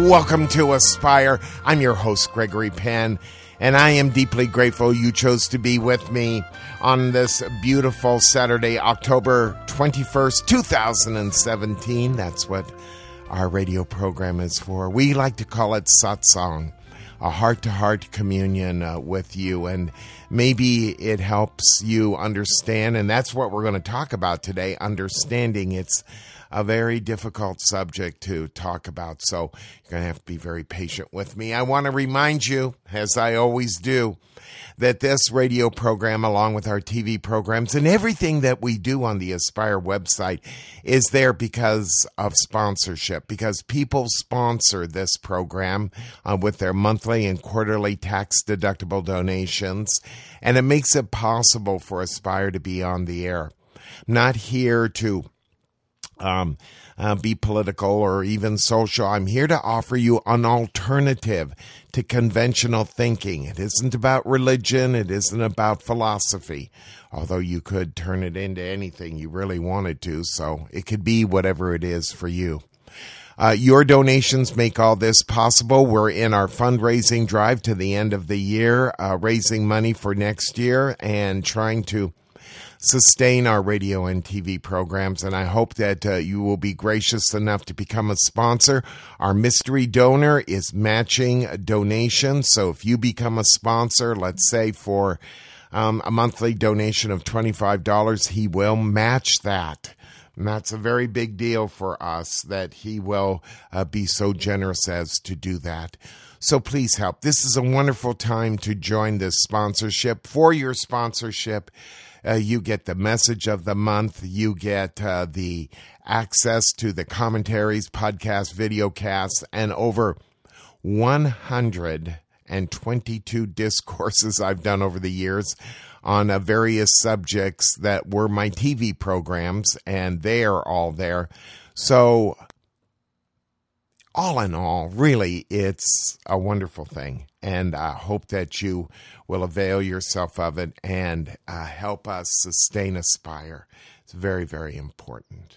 Welcome to Aspire. I'm your host, Gregory Penn, and I am deeply grateful you chose to be with me on this beautiful Saturday, October 21st, 2017. That's what our radio program is for. We like to call it Satsang, a heart-to-heart communion with you, and maybe it helps you understand, and that's what we're going to talk about today, understanding. It's a very difficult subject to talk about, so you're going to have to be very patient with me. I want to remind you, as I always do, that this radio program, along with our TV programs and everything that we do on the Aspire website, is there because of sponsorship, because people sponsor this program with their monthly and quarterly tax-deductible donations, and it makes it possible for Aspire to be on the air. I'm not here to be political or even social. I'm here to offer you an alternative to conventional thinking. It isn't about religion. It isn't about philosophy, although you could turn it into anything you really wanted to, so it could be whatever it is for you. Your donations make all this possible. We're in our fundraising drive to the end of the year, raising money for next year and trying to sustain our radio and TV programs, and I hope that you will be gracious enough to become a sponsor. Our mystery donor is matching donations, so if you become a sponsor, let's say for a monthly donation of $25, he will match that. And that's a very big deal for us that he will be so generous as to do that. So please help. This is a wonderful time to join this sponsorship. For your sponsorship, you get the message of the month. You get the access to the commentaries, podcast, videocasts, and over 122 discourses I've done over the years on various subjects that were my TV programs, and they are all there. So all in all, really, it's a wonderful thing, and I hope that you will avail yourself of it and help us sustain Aspire. It's very, very important.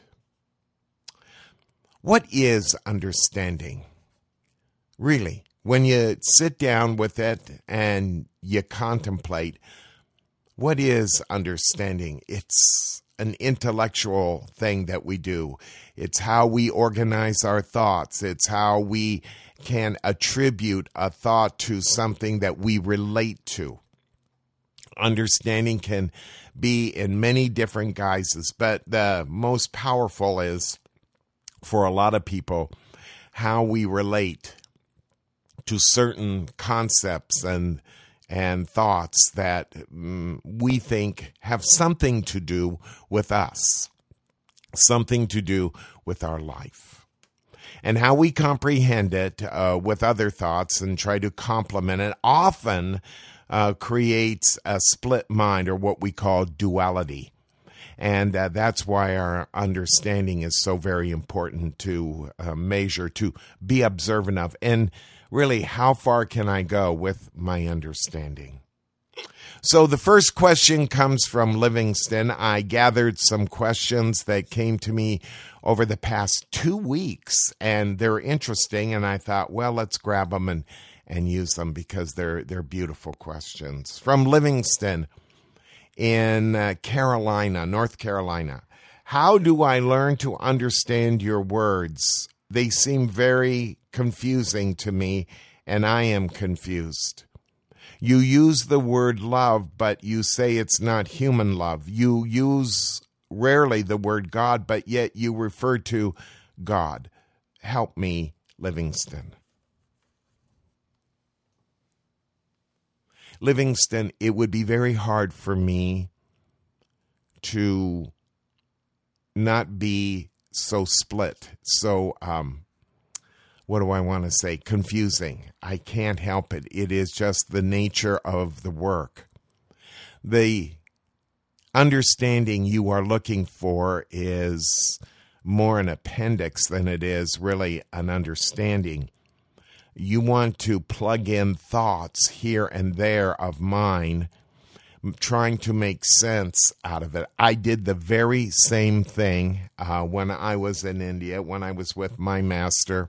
What is understanding? Really, when you sit down with it and you contemplate, what is understanding? It's an intellectual thing that we do. It's how we organize our thoughts. It's how we can attribute a thought to something that we relate to. Understanding can be in many different guises, but the most powerful is, for a lot of people, how we relate to certain concepts and thoughts that we think have something to do with us, something to do with our life. And how we comprehend it with other thoughts and try to complement it often creates a split mind, or what we call duality. And that's why our understanding is so very important to measure, to be observant of. And really, how far can I go with my understanding? So the first question comes from Livingston. I gathered some questions that came to me over the past 2 weeks, and they're interesting, and I thought, well, let's grab them and use them because they're beautiful questions. From Livingston in Carolina, North Carolina. How do I learn to understand your words? They seem very confusing to me, and I am confused. You use the word love, but you say it's not human love. You use rarely the word God, but yet you refer to God. Help me, Livingston. Livingston, it would be very hard for me to not be so split, so what do I want to say? Confusing. I can't help it. It is just the nature of the work. The understanding you are looking for is more an appendix than it is really an understanding. You want to plug in thoughts here and there of mine, trying to make sense out of it. I did the very same thing when I was in India, when I was with my master.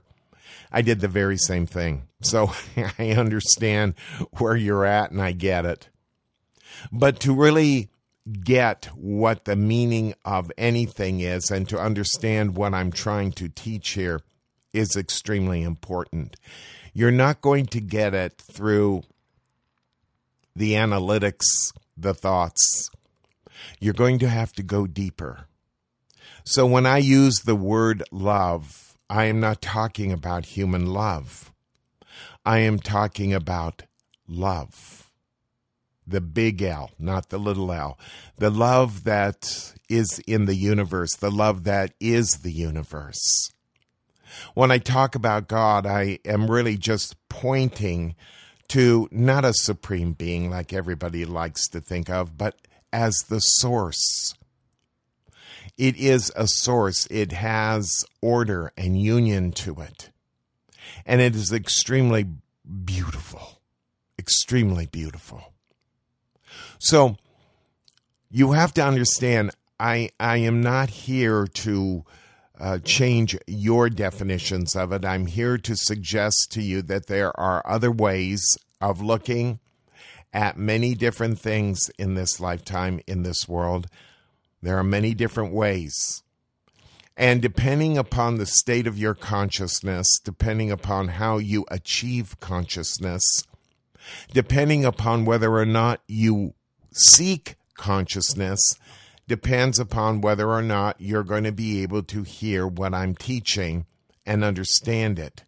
I did the very same thing. So I understand where you're at and I get it. But to really get what the meaning of anything is and to understand what I'm trying to teach here is extremely important. You're not going to get it through the analytics, the thoughts. You're going to have to go deeper. So when I use the word love, I am not talking about human love. I am talking about love. The big L, not the little l. The love that is in the universe, the love that is the universe. When I talk about God, I am really just pointing to not a supreme being like everybody likes to think of, but as the source. It is a source. It has order and union to it. And it is extremely beautiful. Extremely beautiful. So you have to understand, I am not here to change your definitions of it. I'm here to suggest to you that there are other ways of looking at many different things in this lifetime, in this world. There are many different ways. And depending upon the state of your consciousness, depending upon how you achieve consciousness, depending upon whether or not you seek consciousness, depends upon whether or not you're going to be able to hear what I'm teaching and understand it.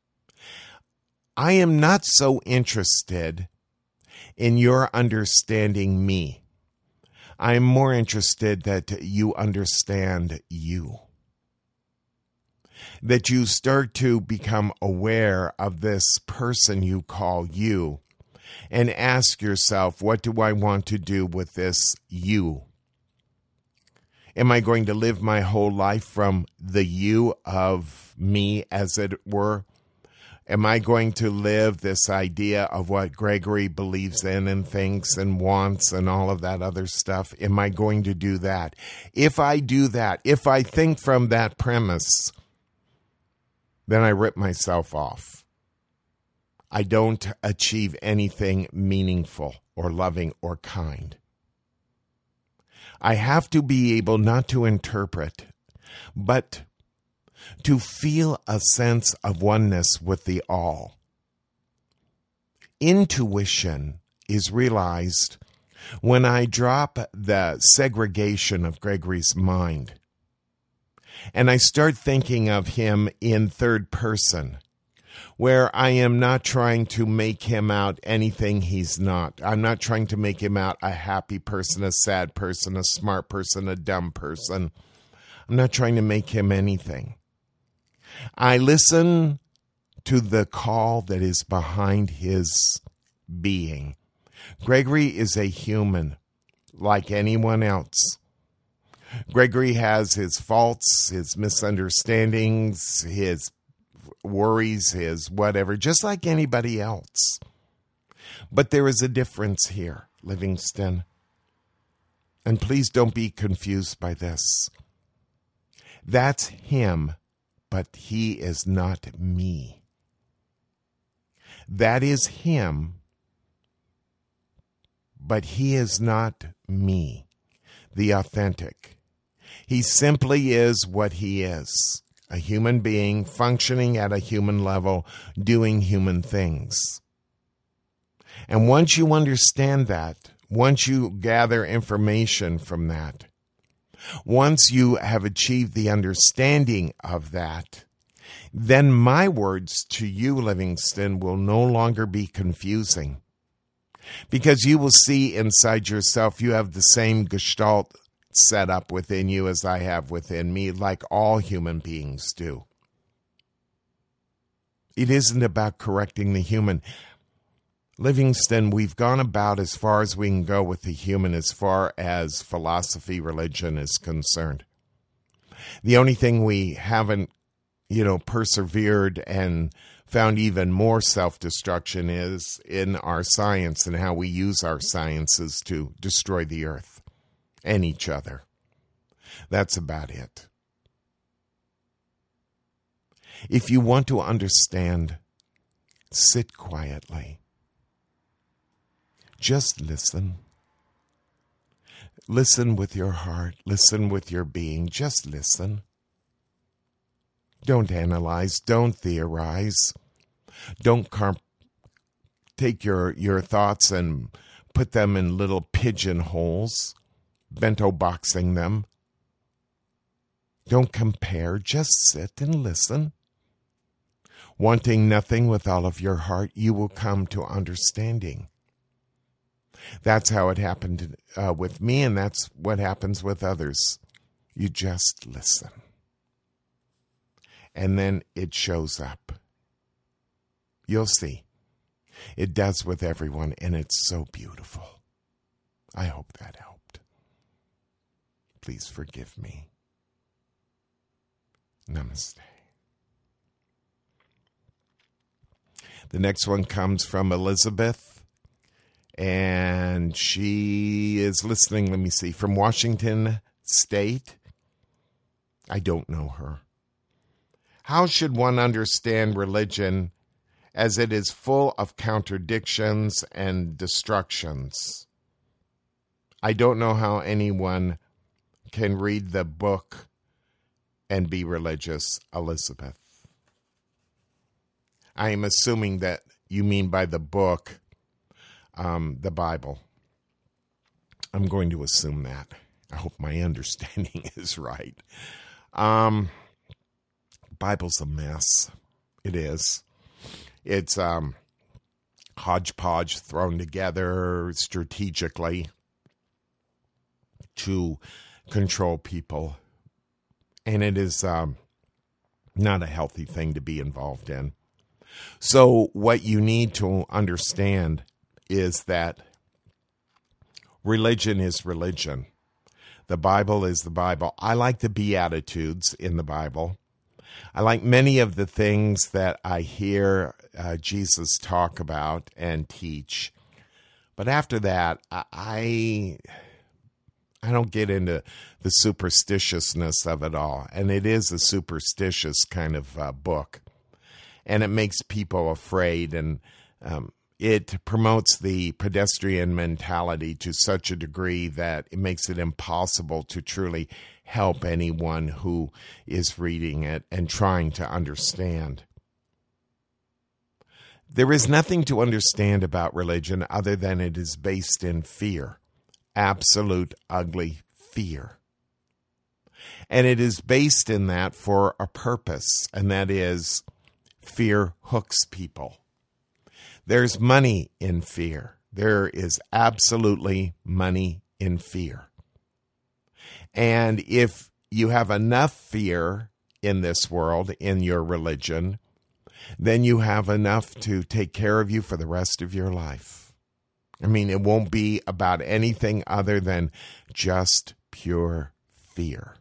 I am not so interested in your understanding me. I am more interested that you understand you. That you start to become aware of this person you call you and ask yourself, what do I want to do with this you? Am I going to live my whole life from the you of me, as it were? Am I going to live this idea of what Gregory believes in and thinks and wants and all of that other stuff? Am I going to do that? If I do that, if I think from that premise, then I rip myself off. I don't achieve anything meaningful or loving or kind. I have to be able not to interpret, but to feel a sense of oneness with the all. Intuition is realized when I drop the segregation of Gregory's mind and I start thinking of him in third person, where I am not trying to make him out anything he's not. I'm not trying to make him out a happy person, a sad person, a smart person, a dumb person. I'm not trying to make him anything. I listen to the call that is behind his being. Gregory is a human like anyone else. Gregory has his faults, his misunderstandings, his worries, his whatever, just like anybody else. But there is a difference here, Livingston. And please don't be confused by this. That's him, but he is not me. That is him, but he is not me, the authentic. He simply is what he is, a human being functioning at a human level, doing human things. And once you understand that, once you gather information from that, once you have achieved the understanding of that, then my words to you, Livingston, will no longer be confusing. Because you will see inside yourself, you have the same gestalt set up within you as I have within me, like all human beings do. It isn't about correcting the human. Livingston, we've gone about as far as we can go with the human as far as philosophy, religion is concerned. The only thing we haven't, persevered and found even more self-destruction is in our science and how we use our sciences to destroy the earth and each other. That's about it. If you want to understand, sit quietly. Just listen. Listen with your heart. Listen with your being. Just listen. Don't analyze. Don't theorize. Don't take your thoughts and put them in little pigeonholes, bento boxing them. Don't compare. Just sit and listen. Wanting nothing with all of your heart, you will come to understanding. That's how it happened with me, and that's what happens with others. You just listen. And then it shows up. You'll see. It does with everyone, and it's so beautiful. I hope that helped. Please forgive me. Namaste. The next one comes from Elizabeth, and she is listening, let me see, from Washington State. I don't know her. How should one understand religion as it is full of contradictions and destructions? I don't know how anyone can read the book and be religious, Elizabeth. I am assuming that you mean by the book, the Bible. I'm going to assume that. I hope my understanding is right. Bible's a mess. It is. It's hodgepodge thrown together strategically to control people. And it is not a healthy thing to be involved in. So what you need to understand is that religion is religion. The Bible is the Bible. I like the Beatitudes in the Bible. I like many of the things that I hear Jesus talk about and teach. But after that, I don't get into the superstitiousness of it all. And it is a superstitious kind of book. And it makes people afraid, and it promotes the pedestrian mentality to such a degree that it makes it impossible to truly help anyone who is reading it and trying to understand. There is nothing to understand about religion other than it is based in fear, absolute ugly fear. And it is based in that for a purpose, and that is fear hooks people. There's money in fear. There is absolutely money in fear. And if you have enough fear in this world, in your religion, then you have enough to take care of you for the rest of your life. I mean, it won't be about anything other than just pure fear.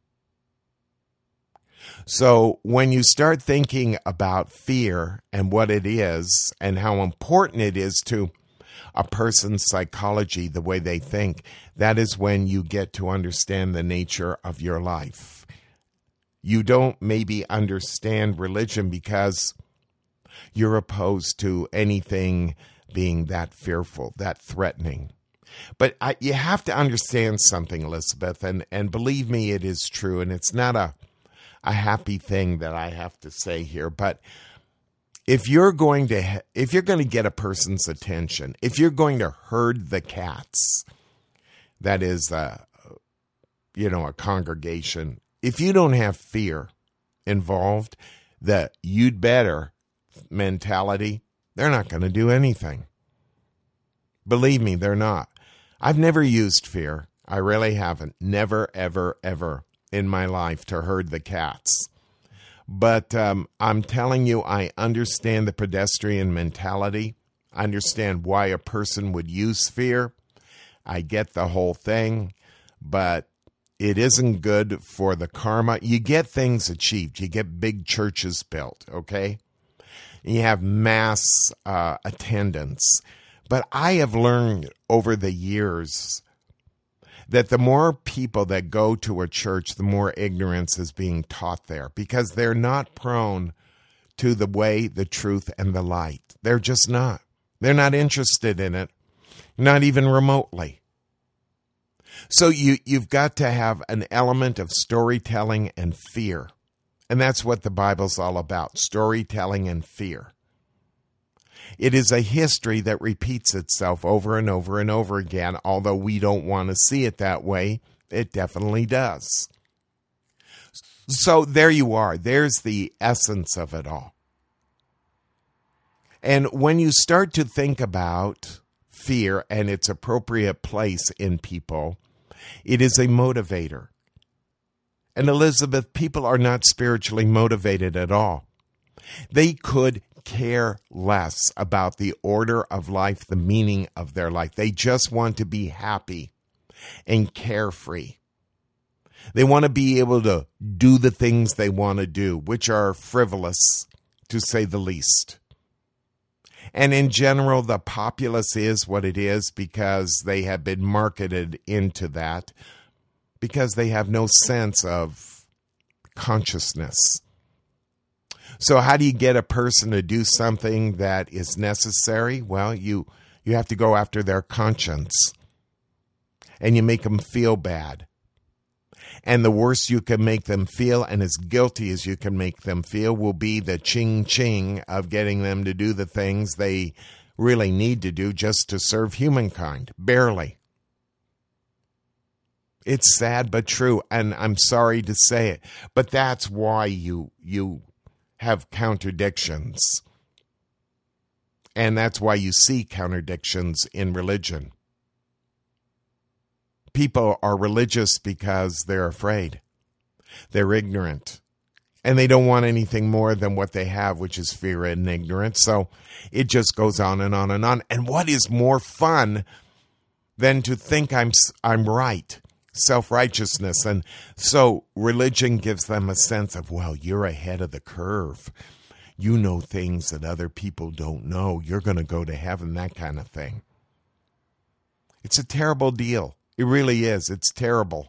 So when you start thinking about fear and what it is and how important it is to a person's psychology, the way they think, that is when you get to understand the nature of your life. You don't maybe understand religion because you're opposed to anything being that fearful, that threatening. But you have to understand something, Elizabeth, and believe me, it is true, and it's not a happy thing that I have to say here, but if you're going to get a person's attention, if you're going to herd the cats, that is, a congregation, if you don't have fear involved, the you'd better mentality, they're not going to do anything. Believe me, they're not. I've never used fear. I really haven't. Never, ever, ever in my life to herd the cats. But I'm telling you, I understand the pedestrian mentality. I understand why a person would use fear. I get the whole thing, but it isn't good for the karma. You get things achieved. You get big churches built, okay? You have mass attendance. But I have learned over the years that the more people that go to a church, the more ignorance is being taught there, because they're not prone to the way, the truth, and the light. They're just not. They're not interested in it, not even remotely. So you've got to have an element of storytelling and fear. And that's what the Bible's all about, storytelling and fear. It is a history that repeats itself over and over and over again. Although we don't want to see it that way, it definitely does. So there you are. There's the essence of it all. And when you start to think about fear and its appropriate place in people, it is a motivator. And Elizabeth, people are not spiritually motivated at all. They could care less about the order of life, the meaning of their life. They just want to be happy and carefree. They want to be able to do the things they want to do, which are frivolous, to say the least. And in general, the populace is what it is because they have been marketed into that, because they have no sense of consciousness. So how do you get a person to do something that is necessary? Well, you have to go after their conscience, and you make them feel bad. And the worse you can make them feel, and as guilty as you can make them feel, will be the ching-ching of getting them to do the things they really need to do just to serve humankind. Barely. It's sad but true, and I'm sorry to say it, but that's why you have contradictions. And that's why you see contradictions in religion. People are religious because they're afraid. They're ignorant. And they don't want anything more than what they have, which is fear and ignorance. So it just goes on and on and on. And what is more fun than to think I'm right? Self-righteousness. And so religion gives them a sense of, well, you're ahead of the curve. You know things that other people don't know. You're going to go to heaven, that kind of thing. It's a terrible deal. It really is. It's terrible.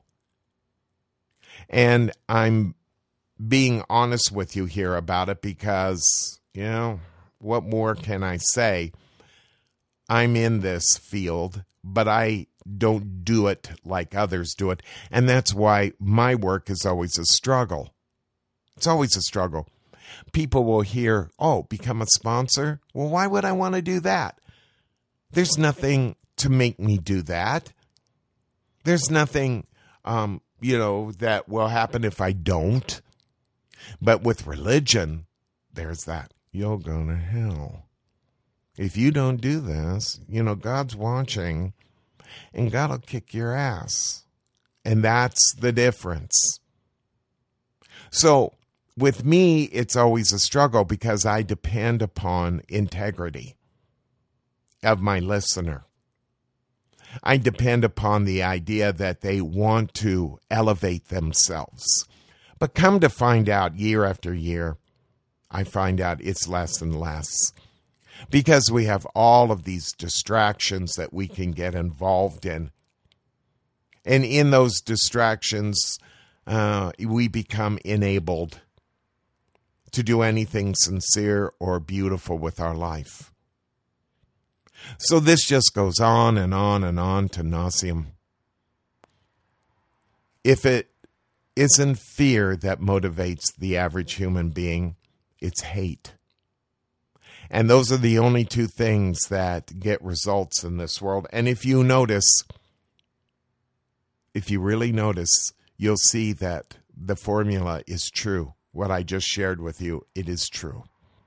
And I'm being honest with you here about it because, what more can I say? I'm in this field, but I don't do it like others do it. And that's why my work is always a struggle. It's always a struggle. People will hear, become a sponsor? Well, why would I want to do that? There's nothing to make me do that. There's nothing, that will happen if I don't. But with religion, there's that. You'll go to hell. If you don't do this, God's watching, and God will kick your ass. And that's the difference. So with me, it's always a struggle because I depend upon integrity of my listener. I depend upon the idea that they want to elevate themselves. But come to find out year after year, I find out it's less and less. Because we have all of these distractions that we can get involved in. And in those distractions, we become enabled to do anything sincere or beautiful with our life. So this just goes on and on and on to nauseam. If it isn't fear that motivates the average human being, it's hate. And those are the only two things that get results in this world. And if you really notice, you'll see that the formula is true. What I just shared with you, it is true.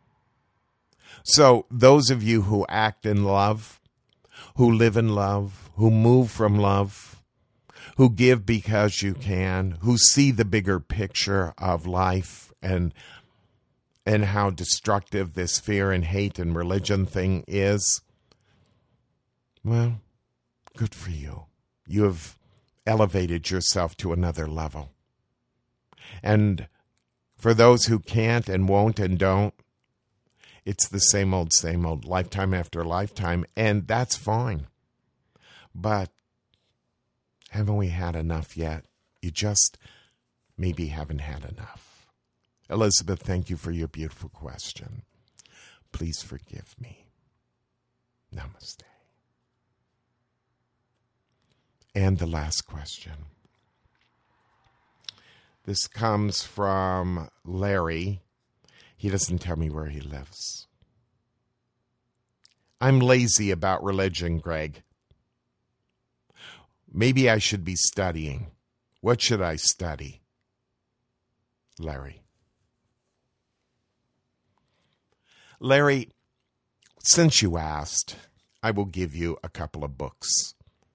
So those of you who act in love, who live in love, who move from love, who give because you can, who see the bigger picture of life and how destructive this fear and hate and religion thing is, well, good for you. You have elevated yourself to another level. And for those who can't and won't and don't, it's the same old, lifetime after lifetime, and that's fine. But Haven't we had enough yet? You just maybe haven't had enough. Elizabeth, thank you for your beautiful question. Please forgive me. Namaste. And the last question. This comes from Larry. He doesn't tell me where he lives. I'm lazy about religion, Greg. Maybe I should be studying. What should I study? Larry. Larry, since you asked, I will give you a couple of books.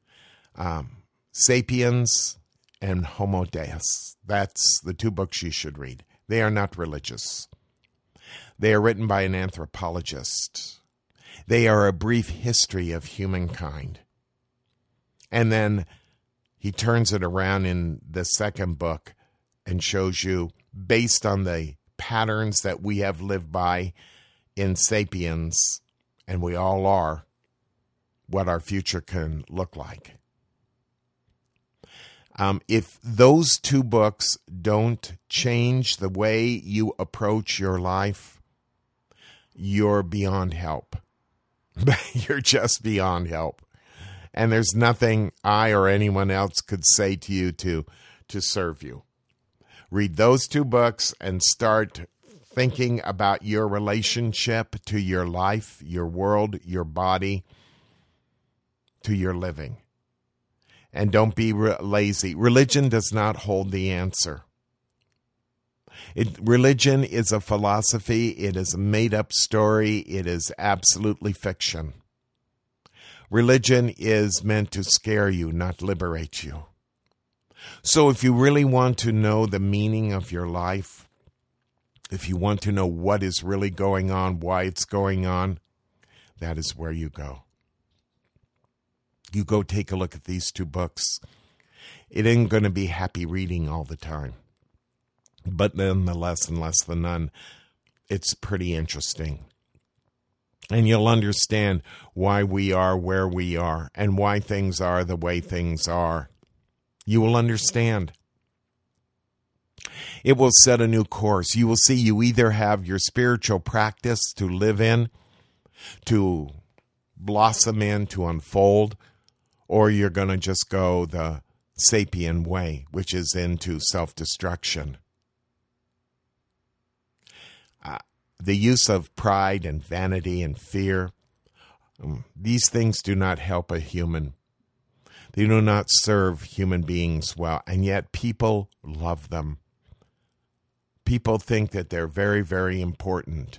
Sapiens and Homo Deus. That's the two books you should read. They are not religious. They are written by an anthropologist. They are a brief history of humankind. And then he turns it around in the second book and shows you, based on the patterns that we have lived by in Sapiens, and we all are, what our future can look like. If those two books don't change the way you approach your life, you're beyond help. You're just beyond help. And there's nothing I or anyone else could say to you to serve you. Read those two books and start thinking about your relationship to your life, your world, your body, to your living. And don't be lazy. Religion does not hold the answer. Religion is a philosophy. It is a made-up story. It is absolutely fiction. Religion is meant to scare you, not liberate you. So if you really want to know the meaning of your life, if you want to know what is really going on, why it's going on, that is where you go. You go take a look at these two books. It ain't going to be happy reading all the time. But nonetheless, and less than none, it's pretty interesting. And you'll understand why we are where we are and why things are the way things are. You will understand. It will set a new course. You will see you either have your spiritual practice to live in, to blossom in, to unfold, or you're going to just go the sapien way, which is into self-destruction. The use of pride and vanity and fear, these things do not help a human. They do not serve human beings well, and yet people love them. People think that they're very, very important.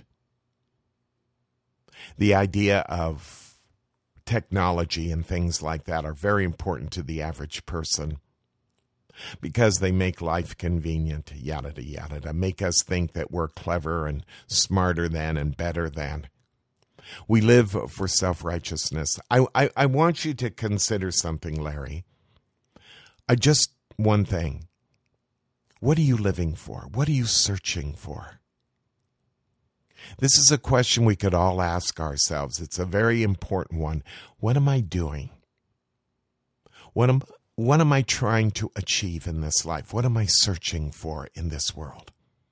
The idea of technology and things like that are very important to the average person because they make life convenient, yada, yada, yada, make us think that we're clever and smarter than and better than. We live for self-righteousness. I want you to consider something, Larry. Just one thing. What are you living for? What are you searching for? This is a question we could all ask ourselves. It's a very important one. What am I doing? What am I trying to achieve in this life? What am I searching for in this world?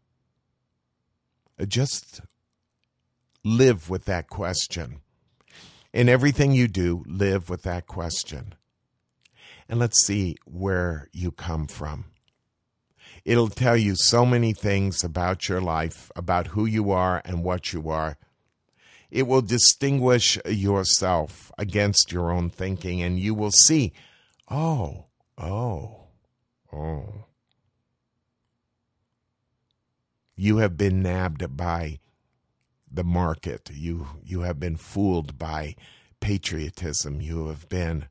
Just live with that question. In everything you do, live with that question. And let's see where you come from. It'll tell you so many things about your life, about who you are and what you are. It will distinguish yourself against your own thinking, and you will see, oh. You have been nabbed by the market. You have been fooled by patriotism. You've been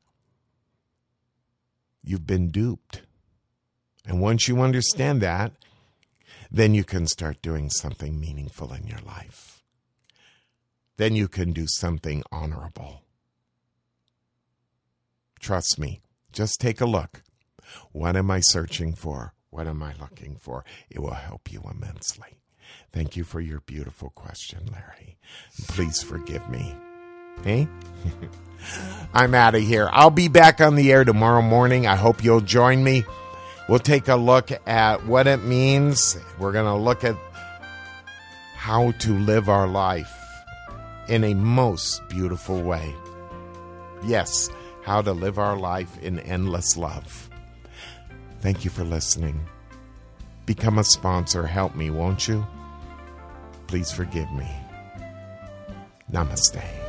duped. And once you understand that, then you can start doing something meaningful in your life. Then you can do something honorable. Trust me, just take a look. What am I searching for? What am I looking for? It will help you immensely. Thank you for your beautiful question, Larry. Please forgive me. Hey? I'm out of here. I'll be back on the air tomorrow morning. I hope you'll join me. We'll take a look at what it means. We're going to look at how to live our life in a most beautiful way. Yes, how to live our life in endless love. Thank you for listening. Become a sponsor. Help me, won't you? Please forgive me. Namaste.